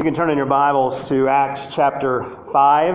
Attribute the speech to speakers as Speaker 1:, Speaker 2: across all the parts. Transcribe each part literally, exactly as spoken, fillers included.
Speaker 1: You can turn in your Bibles to Acts chapter five.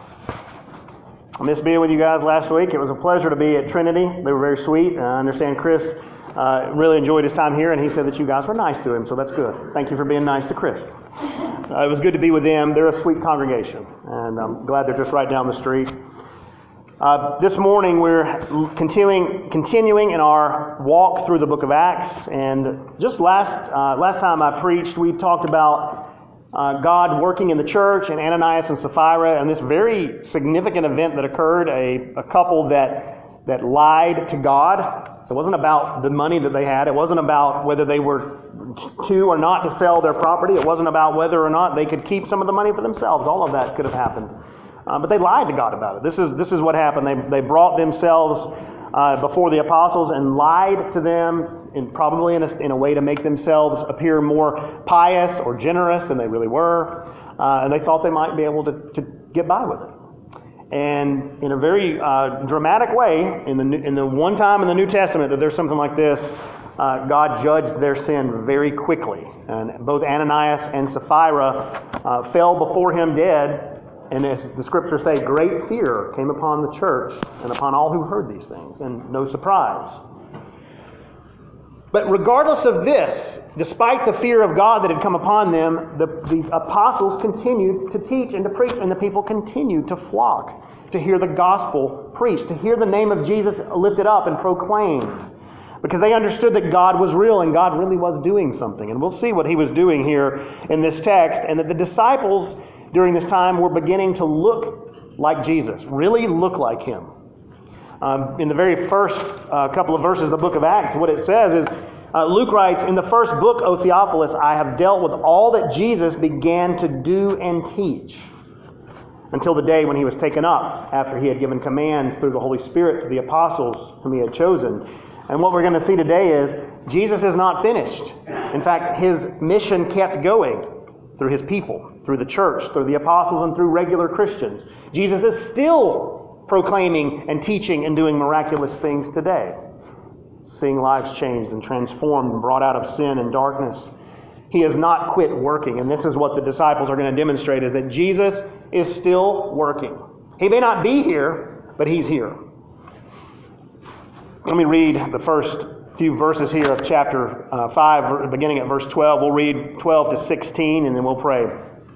Speaker 1: I missed being with you guys last week. It was a pleasure to be at Trinity. They were very sweet. I understand Chris uh, really enjoyed his time here, and he said that you guys were nice to him, so that's good. Thank you for being nice to Chris. Uh, it was good to be with them. They're a sweet congregation, and I'm glad they're just right down the street. Uh, this morning we're continuing continuing in our walk through the book of Acts, and just last uh, last time I preached, we talked about Uh, God working in the church and Ananias and Sapphira and this very significant event that occurred, a, a couple that that lied to God. It wasn't about the money that they had. It wasn't about whether they were to or not to sell their property. It wasn't about whether or not they could keep some of the money for themselves. All of that could have happened. Uh, but they lied to God about it. This is this is what happened. They they brought themselves uh, before the apostles and lied to them, in probably in a, in a way to make themselves appear more pious or generous than they really were. Uh, and they thought they might be able to, to get by with it. And in a very uh, dramatic way, in the in the one time in the New Testament that there's something like this, uh, God judged their sin very quickly. And both Ananias and Sapphira uh, fell before him dead. And as the scriptures say, great fear came upon the church and upon all who heard these things. And no surprise. But regardless of this, despite the fear of God that had come upon them, the, the apostles continued to teach and to preach, and the people continued to flock to hear the gospel preached, to hear the name of Jesus lifted up and proclaimed, because they understood that God was real and God really was doing something. And we'll see what he was doing here in this text, and that the disciples during this time were beginning to look like Jesus, really look like him. Um, in the very first uh, couple of verses of the book of Acts, what it says is, uh, Luke writes, "In the first book, O Theophilus, I have dealt with all that Jesus began to do and teach, until the day when he was taken up, after he had given commands through the Holy Spirit to the apostles whom he had chosen." And what we're going to see today is, Jesus is not finished. In fact, his mission kept going through his people, through the church, through the apostles, and through regular Christians. Jesus is still proclaiming and teaching and doing miraculous things today, seeing lives changed and transformed and brought out of sin and darkness. He has not quit working, and this is what the disciples are going to demonstrate, is that Jesus is still working. He may not be here, but he's here. Let me read the first few verses here of chapter uh, five, beginning at verse twelve. We'll read twelve to sixteen, and then we'll pray.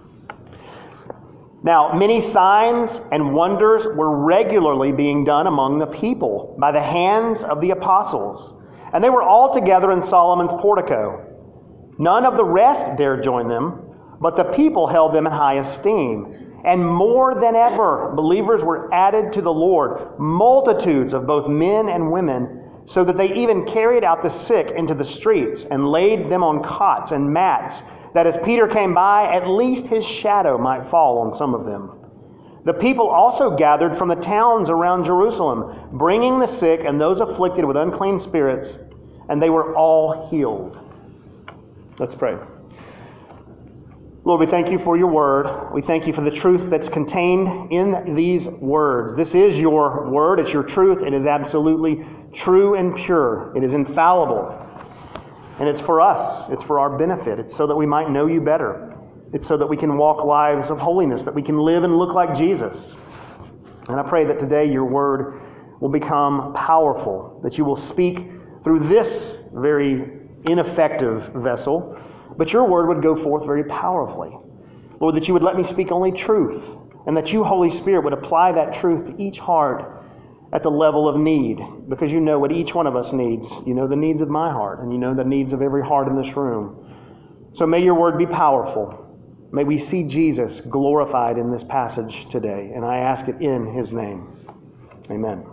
Speaker 1: "Now, many signs and wonders were regularly being done among the people by the hands of the apostles, and they were all together in Solomon's portico. None of the rest dared join them, but the people held them in high esteem. And more than ever, believers were added to the Lord, multitudes of both men and women, so that they even carried out the sick into the streets and laid them on cots and mats, that as Peter came by, at least his shadow might fall on some of them. The people also gathered from the towns around Jerusalem, bringing the sick and those afflicted with unclean spirits, and they were all healed." Let's pray. Lord, we thank you for your word. We thank you for the truth that's contained in these words. This is your word. It's your truth. It is absolutely true and pure. It is infallible. And it's for us. It's for our benefit. It's so that we might know you better. It's so that we can walk lives of holiness, that we can live and look like Jesus. And I pray that today your word will become powerful, that you will speak through this very ineffective vessel, but your word would go forth very powerfully. Lord, that you would let me speak only truth, and that you, Holy Spirit, would apply that truth to each heart at the level of need, because you know what each one of us needs. You know the needs of my heart, and you know the needs of every heart in this room. So may your word be powerful. May we see Jesus glorified in this passage today, and I ask it in his name. Amen.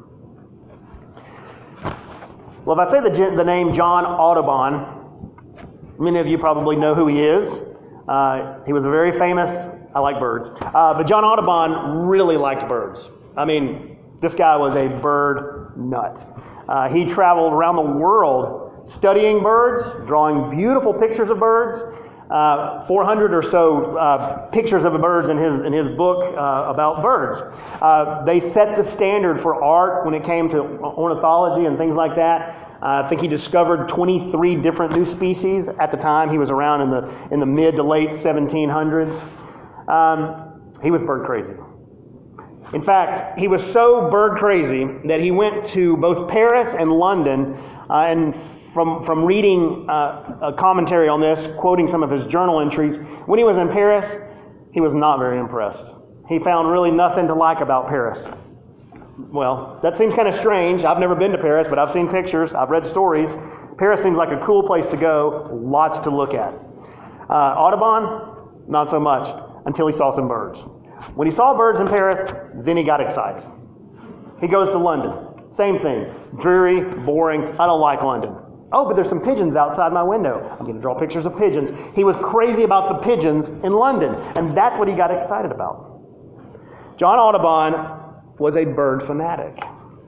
Speaker 1: Well, if I say the, the name John Audubon, many of you probably know who he is. Uh, he was a very famous, I like birds, uh, but John Audubon really liked birds. I mean, this guy was a bird nut. Uh, he traveled around the world studying birds, drawing beautiful pictures of birds, uh, four hundred or so uh, pictures of the birds in his in his book uh, about birds. Uh, they set the standard for art when it came to ornithology and things like that. Uh, I think he discovered twenty-three different new species at the time. He was around in the in the mid to late seventeen hundreds. Um, he was bird crazy. In fact, he was so bird crazy that he went to both Paris and London, uh, and from from reading uh, a commentary on this, quoting some of his journal entries, when he was in Paris, he was not very impressed. He found really nothing to like about Paris. Well, that seems kind of strange. I've never been to Paris, but I've seen pictures. I've read stories. Paris seems like a cool place to go. Lots to look at. Uh, Audubon, not so much, until he saw some birds. When he saw birds in Paris, then he got excited. He goes to London. Same thing. Dreary, boring. I don't like London. Oh, but there's some pigeons outside my window. I'm going to draw pictures of pigeons. He was crazy about the pigeons in London, and that's what he got excited about. John Audubon was a bird fanatic.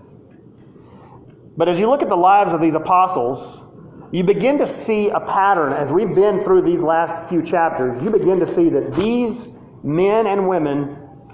Speaker 1: But as you look at the lives of these apostles, you begin to see a pattern. As we've been through these last few chapters, you begin to see that these men and women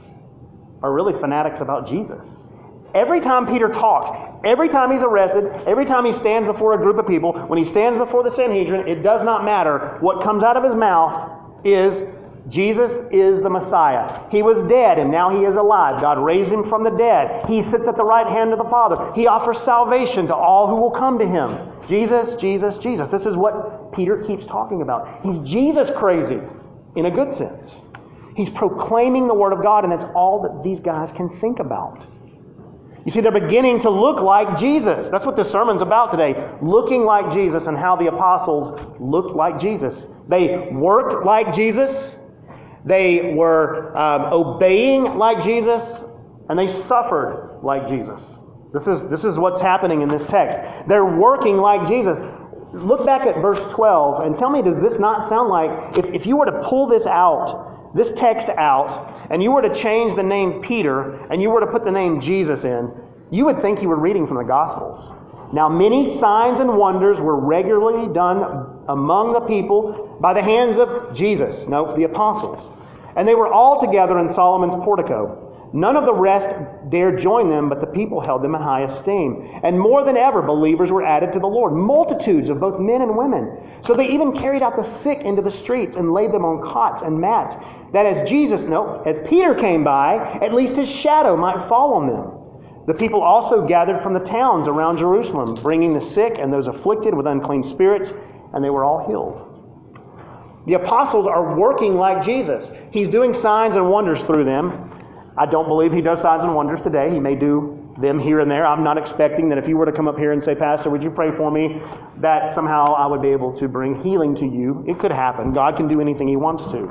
Speaker 1: are really fanatics about Jesus. Every time Peter talks, every time he's arrested, every time he stands before a group of people, when he stands before the Sanhedrin, it does not matter. What comes out of his mouth is, Jesus is the Messiah. He was dead and now he is alive. God raised him from the dead. He sits at the right hand of the Father. He offers salvation to all who will come to him. Jesus, Jesus, Jesus. This is what Peter keeps talking about. He's Jesus crazy in a good sense. He's proclaiming the Word of God, and that's all that these guys can think about. You see, they're beginning to look like Jesus. That's what this sermon's about today. Looking like Jesus and how the apostles looked like Jesus. They worked like Jesus. They were um, obeying like Jesus. And they suffered like Jesus. This is, this is what's happening in this text. They're working like Jesus. Look back at verse twelve and tell me, does this not sound like, if, if you were to pull this out, this text out, and you were to change the name Peter, and you were to put the name Jesus in, you would think you were reading from the Gospels. Now many signs and wonders were regularly done among the people by the hands of Jesus, no, the apostles. And they were all together in Solomon's portico. None of the rest dared join them, but the people held them in high esteem. And more than ever, believers were added to the Lord, multitudes of both men and women. So they even carried out the sick into the streets and laid them on cots and mats, that as Jesus, no, as Peter came by, at least his shadow might fall on them. The people also gathered from the towns around Jerusalem, bringing the sick and those afflicted with unclean spirits, and they were all healed. The apostles are working like Jesus. He's doing signs and wonders through them. I don't believe he does signs and wonders today. He may do them here and there. I'm not expecting that if you were to come up here and say, Pastor, would you pray for me, that somehow I would be able to bring healing to you. It could happen. God can do anything he wants to.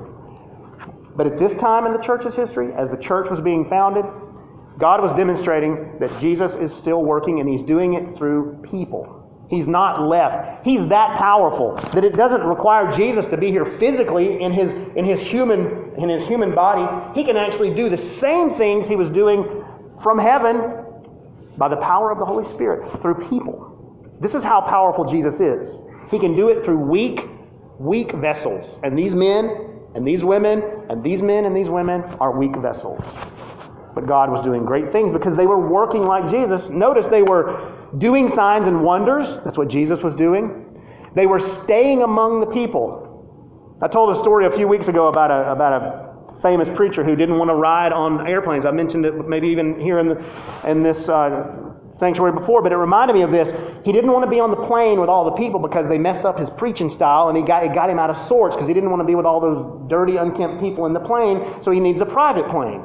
Speaker 1: But at this time in the church's history, as the church was being founded, God was demonstrating that Jesus is still working, and he's doing it through people. He's not left. He's that powerful that it doesn't require Jesus to be here physically in his in his human in his human body. He can actually do the same things he was doing from heaven by the power of the Holy Spirit through people. This is how powerful Jesus is. He can do it through weak, weak vessels. And these men and these women and these men and these women are weak vessels. But God was doing great things because they were working like Jesus. Notice they were doing signs and wonders. That's what Jesus was doing. They were staying among the people. I told a story a few weeks ago about a about a famous preacher who didn't want to ride on airplanes. I mentioned it maybe even here in the in this uh, sanctuary before, but it reminded me of this. He didn't want to be on the plane with all the people because they messed up his preaching style, and he got it got him out of sorts because he didn't want to be with all those dirty, unkempt people in the plane. So he needs a private plane.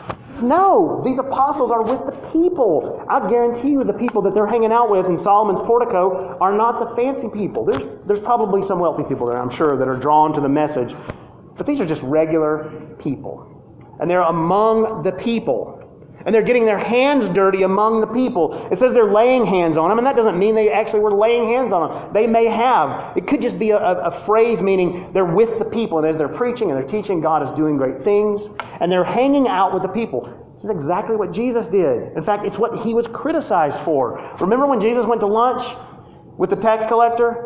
Speaker 1: No, these apostles are with the people. I guarantee you the people that they're hanging out with in Solomon's portico are not the fancy people. There's, there's probably some wealthy people there, I'm sure, that are drawn to the message. But these are just regular people. And they're among the people. And they're getting their hands dirty among the people. It says they're laying hands on them, and that doesn't mean they actually were laying hands on them. They may have. It could just be a, a, a phrase meaning they're with the people, and as they're preaching and they're teaching, God is doing great things, and they're hanging out with the people. This is exactly what Jesus did. In fact, it's what he was criticized for. Remember when Jesus went to lunch with the tax collector?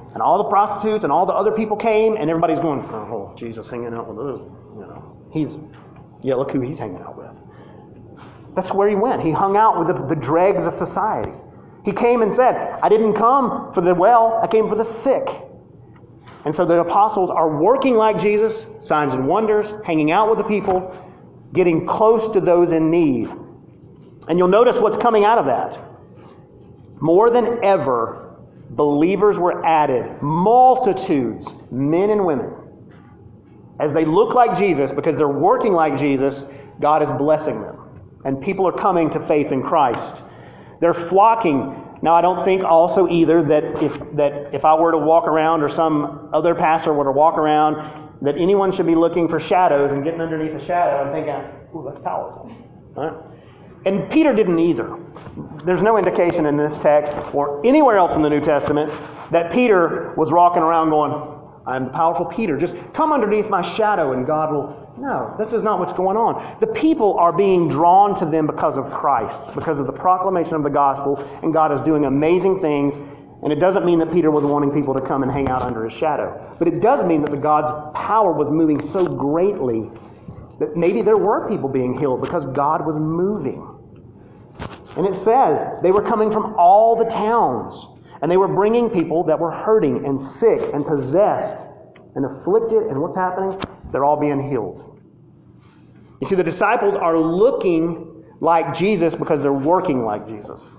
Speaker 1: And all the prostitutes and all the other people came, and everybody's going, oh, Jesus hanging out with us. You know, he's, yeah, look who he's hanging out with. That's where he went. He hung out with the, the dregs of society. He came and said, I didn't come for the well, I came for the sick. And so the apostles are working like Jesus, signs and wonders, hanging out with the people, getting close to those in need. And you'll notice what's coming out of that. More than ever, believers were added, multitudes, men and women. As they look like Jesus, because they're working like Jesus, God is blessing them. And people are coming to faith in Christ. They're flocking. Now, I don't think also either that if that if I were to walk around or some other pastor were to walk around, that anyone should be looking for shadows and getting underneath a shadow and thinking, ooh, that's powerful. All right? And Peter didn't either. There's no indication in this text or anywhere else in the New Testament that Peter was walking around going, I'm the powerful Peter. Just come underneath my shadow and God will... No, this is not what's going on. The people are being drawn to them because of Christ, because of the proclamation of the gospel, and God is doing amazing things. And it doesn't mean that Peter was wanting people to come and hang out under his shadow. But it does mean that the God's power was moving so greatly that maybe there were people being healed because God was moving. And it says they were coming from all the towns. And they were bringing people that were hurting and sick and possessed and afflicted. And what's happening? They're all being healed. You see, the disciples are looking like Jesus because they're working like Jesus.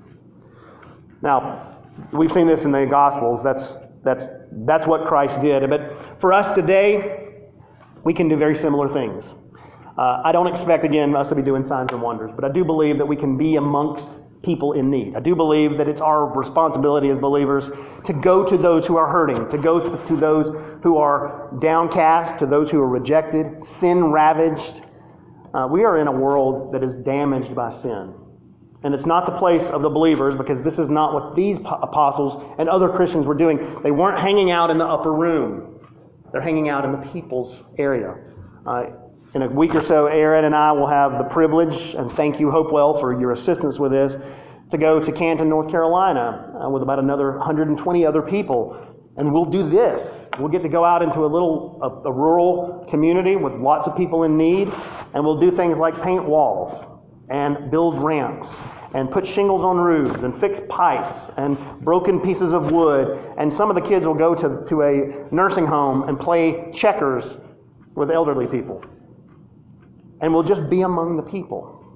Speaker 1: Now, we've seen this in the Gospels. That's that's that's what Christ did. But for us today, we can do very similar things. Uh, I don't expect, again, us to be doing signs and wonders, but I do believe that we can be amongst people in need. I do believe that it's our responsibility as believers to go to those who are hurting, to go to those who are downcast, to those who are rejected, sin-ravaged. Uh, we are in a world that is damaged by sin. And it's not the place of the believers, because this is not what these apostles and other Christians were doing. They weren't hanging out in the upper room. They're hanging out in the people's area. Uh, In a week or so, Aaron and I will have the privilege, and thank you, Hopewell, for your assistance with this, to go to Canton, North Carolina, uh, with about another one hundred twenty other people. And we'll do this. We'll get to go out into a little, a, a rural community with lots of people in need, and we'll do things like paint walls, and build ramps, and put shingles on roofs, and fix pipes, and broken pieces of wood. And some of the kids will go to, to a nursing home and play checkers with elderly people. And we'll just be among the people,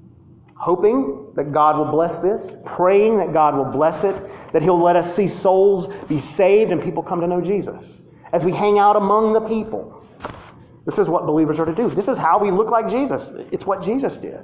Speaker 1: hoping that God will bless this, praying that God will bless it, that He'll let us see souls be saved and people come to know Jesus as we hang out among the people. This is what believers are to do. This is how we look like Jesus. It's what Jesus did.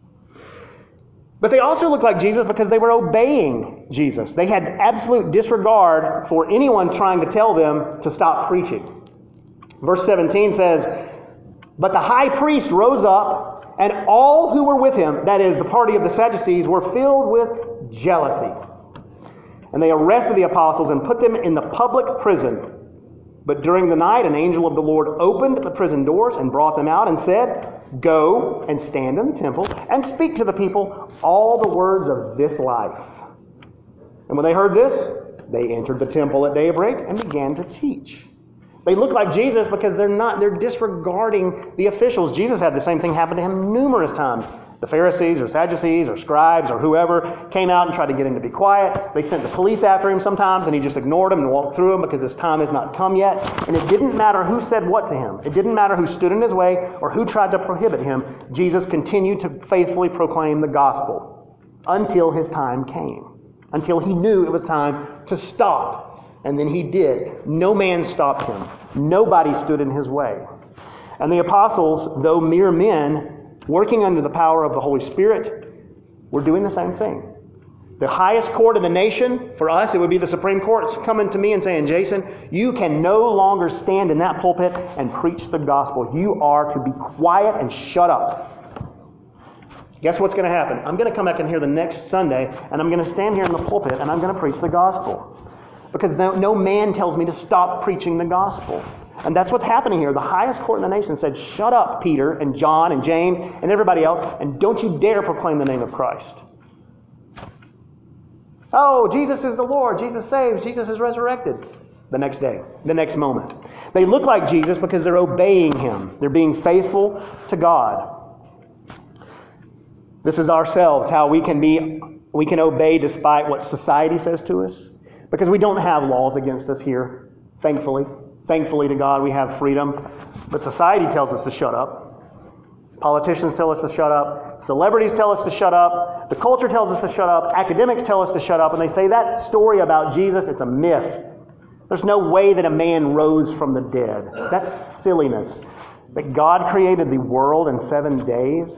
Speaker 1: But they also looked like Jesus because they were obeying Jesus. They had absolute disregard for anyone trying to tell them to stop preaching. Verse seventeen says, but the high priest rose up, and all who were with him, that is, the party of the Sadducees, were filled with jealousy. And they arrested the apostles and put them in the public prison. But during the night, an angel of the Lord opened the prison doors and brought them out and said, go and stand in the temple and speak to the people all the words of this life. And when they heard this, they entered the temple at daybreak and began to teach. They look like Jesus because they're not, they're disregarding the officials. Jesus had the same thing happen to him numerous times. The Pharisees or Sadducees or scribes or whoever came out and tried to get him to be quiet. They sent the police after him sometimes, and he just ignored them and walked through them because his time has not come yet. And it didn't matter who said what to him. It didn't matter who stood in his way or who tried to prohibit him. Jesus continued to faithfully proclaim the gospel until his time came, until he knew it was time to stop. And then he did. No man stopped him. Nobody stood in his way. And the apostles, though mere men, working under the power of the Holy Spirit, were doing the same thing. The highest court in the nation, for us, it would be the Supreme Court, coming to me and saying, Jason, you can no longer stand in that pulpit and preach the gospel. You are to be quiet and shut up. Guess what's going to happen? I'm going to come back in here the next Sunday, and I'm going to stand here in the pulpit, and I'm going to preach the gospel. Because no, no man tells me to stop preaching the gospel. And that's what's happening here. The highest court in the nation said, shut up, Peter and John and James and everybody else, and don't you dare proclaim the name of Christ. Oh, Jesus is the Lord. Jesus saves. Jesus is resurrected. The next day, the next moment. They look like Jesus because they're obeying Him. They're being faithful to God. This is ourselves, how we can be, we can obey despite what society says to us. Because we don't have laws against us here, thankfully. Thankfully to God, we have freedom. But society tells us to shut up. Politicians tell us to shut up. Celebrities tell us to shut up. The culture tells us to shut up. Academics tell us to shut up. And they say that story about Jesus, it's a myth. There's no way that a man rose from the dead. That's silliness. That God created the world in seven days.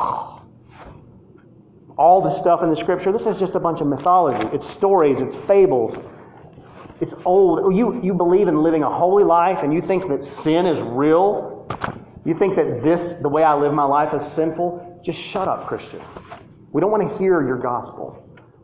Speaker 1: All the stuff in the Scripture, this is just a bunch of mythology. It's stories. It's fables. It's old. You, you believe in living a holy life and you think that sin is real? You think that this, the way I live my life, is sinful? Just shut up, Christian. We don't want to hear your gospel.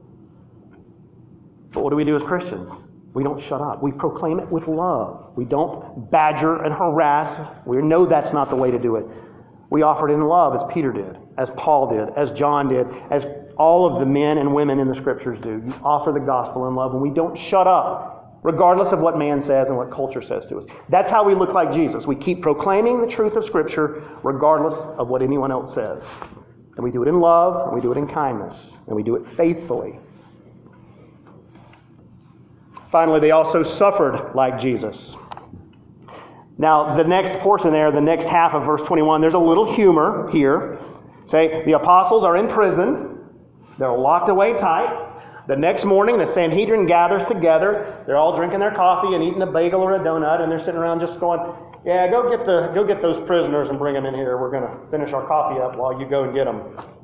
Speaker 1: But what do we do as Christians? We don't shut up. We proclaim it with love. We don't badger and harass. We know that's not the way to do it. We offer it in love, as Peter did, as Paul did, as John did, as all of the men and women in the Scriptures do. You offer the gospel in love, and we don't shut up, regardless of what man says and what culture says to us. That's how we look like Jesus. We keep proclaiming the truth of Scripture, regardless of what anyone else says. And we do it in love, and we do it in kindness, and we do it faithfully. Finally, they also suffered like Jesus. Now, the next portion there, the next half of verse twenty-one, there's a little humor here. Say, the apostles are in prison. They're locked away tight. The next morning, the Sanhedrin gathers together. They're all drinking their coffee and eating a bagel or a donut, and they're sitting around just going, yeah, go get the go get those prisoners and bring them in here. We're going to finish our coffee up while you go and get them.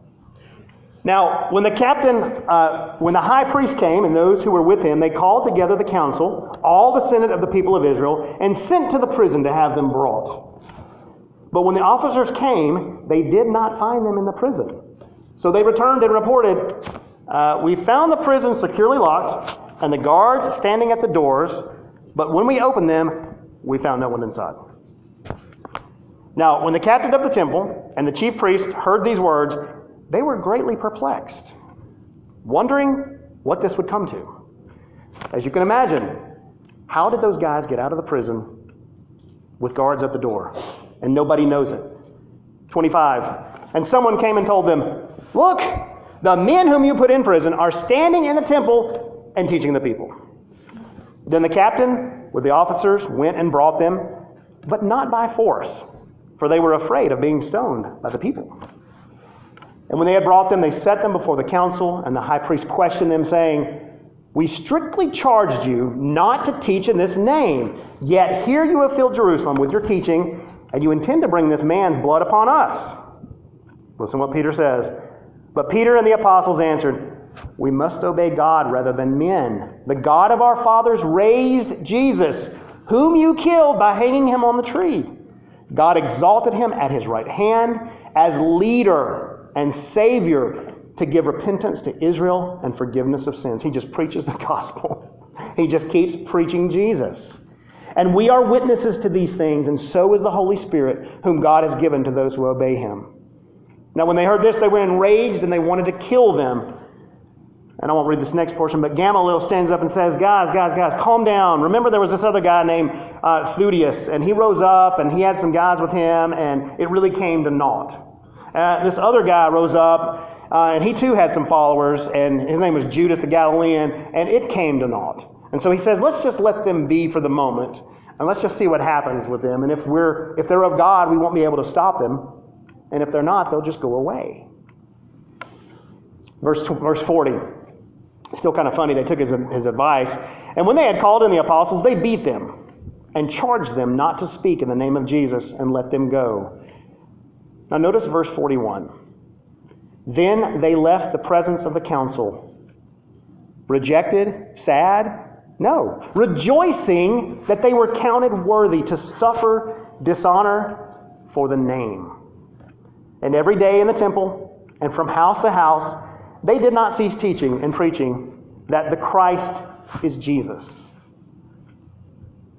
Speaker 1: Now, when the captain, uh, when the high priest came and those who were with him, they called together the council, all the senate of the people of Israel, and sent to the prison to have them brought. But when the officers came, they did not find them in the prison. So they returned and reported, uh, we found the prison securely locked and the guards standing at the doors, but when we opened them, we found no one inside. Now, when the captain of the temple and the chief priest heard these words, they were greatly perplexed, wondering what this would come to. As you can imagine, how did those guys get out of the prison with guards at the door? And nobody knows it. twenty-five. And someone came and told them, look, the men whom you put in prison are standing in the temple and teaching the people. Then the captain with the officers went and brought them, but not by force, for they were afraid of being stoned by the people. And when they had brought them, they set them before the council, and the high priest questioned them, saying, we strictly charged you not to teach in this name, yet here you have filled Jerusalem with your teaching, and you intend to bring this man's blood upon us. Listen what Peter says. But Peter and the apostles answered, we must obey God rather than men. The God of our fathers raised Jesus, whom you killed by hanging him on the tree. God exalted him at his right hand as leader and Savior to give repentance to Israel and forgiveness of sins. He just preaches the gospel. He just keeps preaching Jesus. And we are witnesses to these things, and so is the Holy Spirit, whom God has given to those who obey him. Now when they heard this, they were enraged and they wanted to kill them. And I won't read this next portion, but Gamaliel stands up and says, guys, guys, guys, calm down. Remember there was this other guy named uh, Theudius, and he rose up and he had some guys with him, and it really came to naught. Uh, this other guy rose up, uh, and he too had some followers, and his name was Judas the Galilean, and it came to naught. And so he says, let's just let them be for the moment, and let's just see what happens with them. And if we're if they're of God, we won't be able to stop them. And if they're not, they'll just go away. Verse verse forty. Still kind of funny. They took his, his advice. And when they had called in the apostles, they beat them and charged them not to speak in the name of Jesus and let them go. Now notice verse forty-one. Then they left the presence of the council. Rejected? Sad? No. Rejoicing that they were counted worthy to suffer dishonor for the name. And every day in the temple and from house to house, they did not cease teaching and preaching that the Christ is Jesus.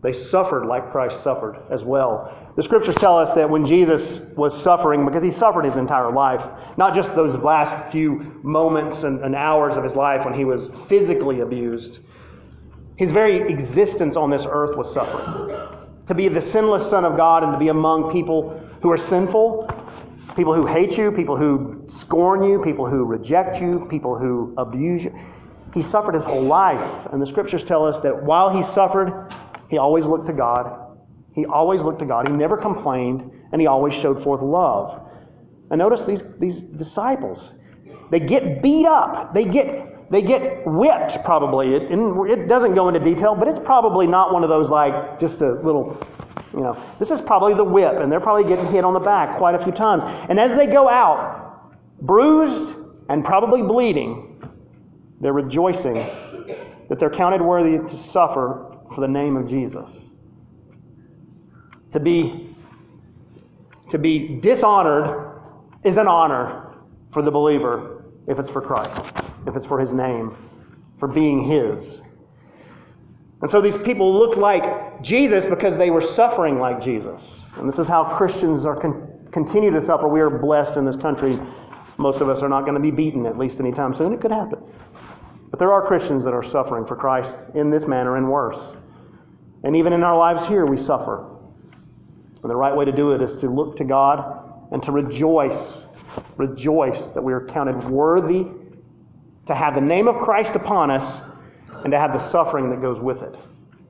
Speaker 1: They suffered like Christ suffered as well. The Scriptures tell us that when Jesus was suffering, because he suffered his entire life, not just those last few moments and, and hours of his life when he was physically abused, his very existence on this earth was suffering. To be the sinless Son of God and to be among people who are sinful, people who hate you, people who scorn you, people who reject you, people who abuse you. He suffered his whole life. And the Scriptures tell us that while he suffered, he always looked to God. He always looked to God. He never complained, and he always showed forth love. And notice these, these disciples. They get beat up. They get they get whipped, probably. It, it doesn't go into detail, but it's probably not one of those like just a little, you know. This is probably the whip, and they're probably getting hit on the back quite a few times. And as they go out, bruised and probably bleeding, they're rejoicing that they're counted worthy to suffer for the name of Jesus. To be, to be dishonored is an honor for the believer if it's for Christ, if it's for his name, for being his. And so these people looked like Jesus because they were suffering like Jesus. And this is how Christians are con- continue to suffer. We are blessed in this country. Most of us are not going to be beaten, at least anytime soon. It could happen. But there are Christians that are suffering for Christ in this manner and worse. And even in our lives here, we suffer. And the right way to do it is to look to God and to rejoice. Rejoice that we are counted worthy to have the name of Christ upon us and to have the suffering that goes with it.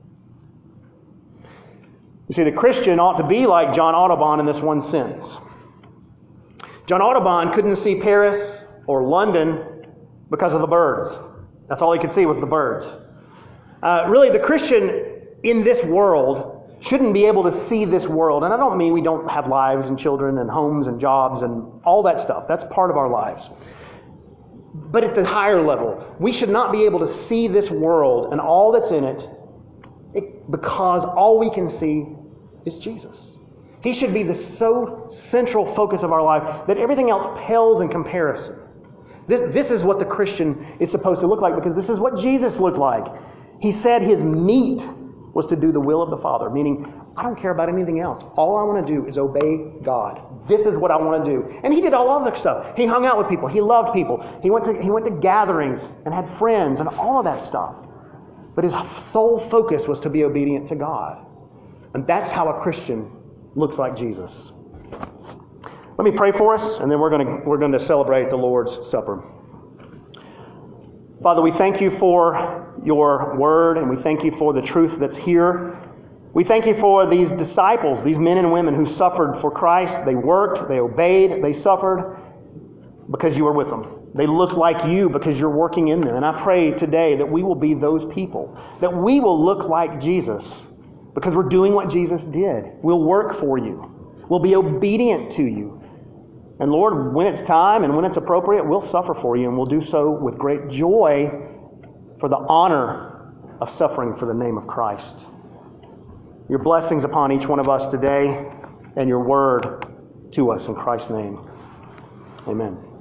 Speaker 1: You see, the Christian ought to be like John Audubon in this one sense. John Audubon couldn't see Paris or London because of the birds. That's all he could see was the birds. Uh, really, the Christian in this world shouldn't be able to see this world. And I don't mean we don't have lives and children and homes and jobs and all that stuff. That's part of our lives. But at the higher level, we should not be able to see this world and all that's in it, it because all we can see is Jesus. He should be the so central focus of our life that everything else pales in comparison. This, this is what the Christian is supposed to look like, because this is what Jesus looked like. He said his meat was to do the will of the Father, meaning I don't care about anything else. All I want to do is obey God. This is what I want to do. And he did all other stuff. He hung out with people. He loved people. He went to he went to gatherings and had friends and all of that stuff. But his sole focus was to be obedient to God. And that's how a Christian looks like Jesus. Let me pray for us, and then we're going to we're going to celebrate the Lord's Supper. Father, we thank you for your word, and we thank you for the truth that's here. We thank you for these disciples, these men and women who suffered for Christ. They worked, they obeyed, they suffered because you were with them. They looked like you because you're working in them. And I pray today that we will be those people, that we will look like Jesus because we're doing what Jesus did. We'll work for you. We'll be obedient to you. And Lord, when it's time and when it's appropriate, we'll suffer for you, and we'll do so with great joy for the honor of suffering for the name of Christ. Your blessings upon each one of us today, and your word to us in Christ's name. Amen.